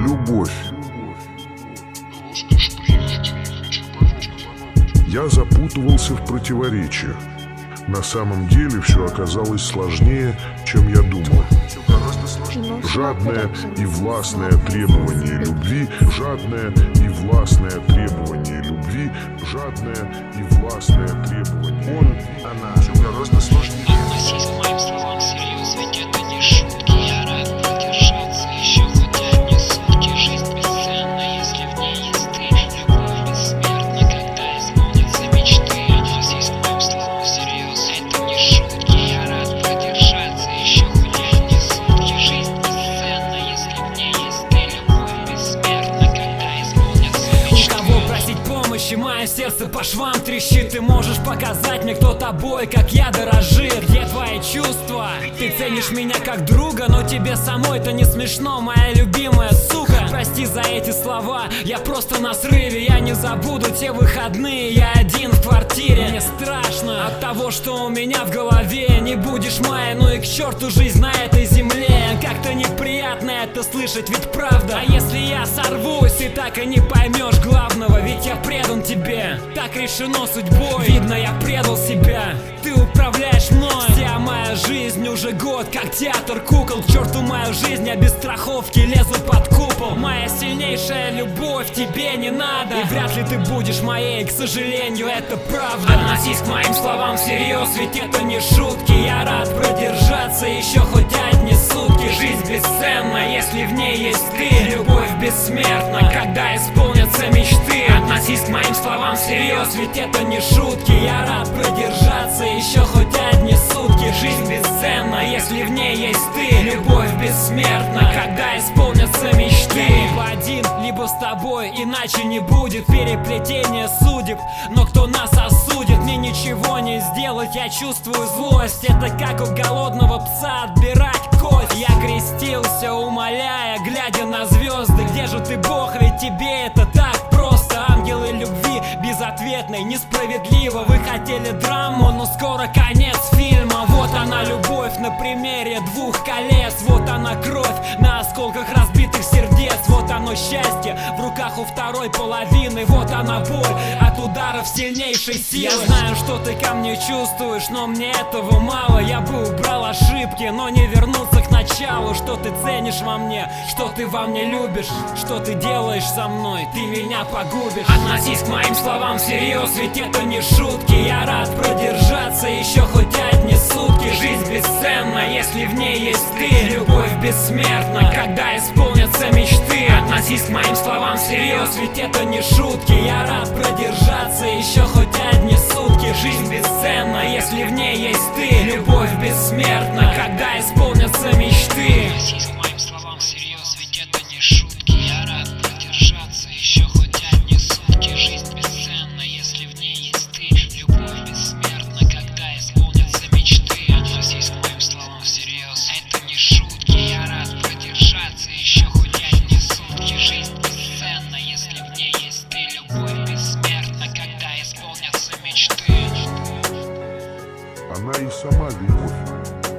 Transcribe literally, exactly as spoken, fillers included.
Любовь. Я запутывался в противоречиях. На самом деле все оказалось сложнее, чем я думал. Жадное и властное требование любви, жадное и властное требование любви, жадное и властное требование. Он, она, все гораздо сложнее. Относись к моим словам всерьез, ведь это не шутки. Я рад продержаться еще хоть одни сутки. Жизнь бесценна, если в ней есть ты. Любовь бессмертна, когда исполнятся мечты. Относись к моим словам всерьез, это не шутки. Я рад продержаться еще хоть одни сутки. Жизнь бесценна, если в ней есть ты. Любовь бессмертна, когда исполнятся мечты. У кого просить помощи, мое сердце по швам трещит. Ты можешь показать мне, кто тобой, как я дорожит. Где твои чувства? Ты ценишь меня как друга, но тебе самой-то не смешно, моя любимая сука. Прости за эти слова, я просто на срыве. Я не забуду те выходные, я один в квартире. Мне страшно от того, что у меня в голове. Не будешь моей, ну и к черту жизнь на этой земле. Как-то неприятно это слышать, ведь правда. А если я сорвусь и так и не поймешь главного, ведь я предан тебе. Так решено судьбой, видно, я предал себя. Ты управляешь мной. Вся моя жизнь уже год, как театр кукол. К черту мою жизнь, я без страховки лезу под купол. Моя сильнейшая любовь тебе не надо, и вряд ли ты будешь моей, к сожалению, это правда. Относись к моим словам всерьез, ведь это не шутки. Я рад продержаться еще хоть одни сутки. Жизнь бесценна, если в ней есть ты. Любовь бессмертна, когда исполнятся мечты. Относись к моим словам всерьез, ведь это не шутки. Я рад продержаться еще хоть одни сутки. Жизнь бесценна, если в ней есть ты. Любовь бессмертна, когда исполнятся мечты. Либо один, либо с тобой, иначе не будет переплетения судеб. Но кто нас осудит, мне ничего не сделать. Я чувствую злость, это как у голодного пса отбирать кость. Я крестился, умоляя, глядя на звезды. Где же ты, Бог, ведь тебе это так просто. Ангелы любви безответной, несправедливо. Вы хотели драму, но скоро конец фильма. Вот она любовь на примере двух колес. Вот она кровь на осколках разбитых сердец. Вот оно счастье в руках у второй половины. Вот она боль от ударов сильнейшей силы. Я знаю, что ты ко мне чувствуешь, но мне этого мало. Я бы убрал ошибки, но не вернуться к началу. Что ты ценишь во мне, что ты во мне любишь, что ты делаешь со мной, ты меня погубишь. Относись к моим словам всерьез, ведь это не шутки. Я рад продержаться еще хоть одни сутки. Жизнь бесценна, если в ней есть ты. Любовь бессмертна, когда исполнятся мечты. Относись к моим словам всерьез, ведь это не шутки. Я рад продержаться еще хоть одни сутки. Жизнь бесценна, если в ней есть ты. Любовь бессмертна, когда исполнятся мечты. Относись к моим словам всерьез, ведь это не шутки. Я рад продержаться еще хоть одни сутки. Жизнь бесценна, если в ней есть ты. Любовь бессмертна, когда исполнятся мечты. Относись к моим словам всерьез, это не шутки. Я рад продержаться еще хоть одни сутки. Жизнь бесценна, если в ней есть ты. Любовь бессмертна, когда исполнятся мечты. Она и сама любовь.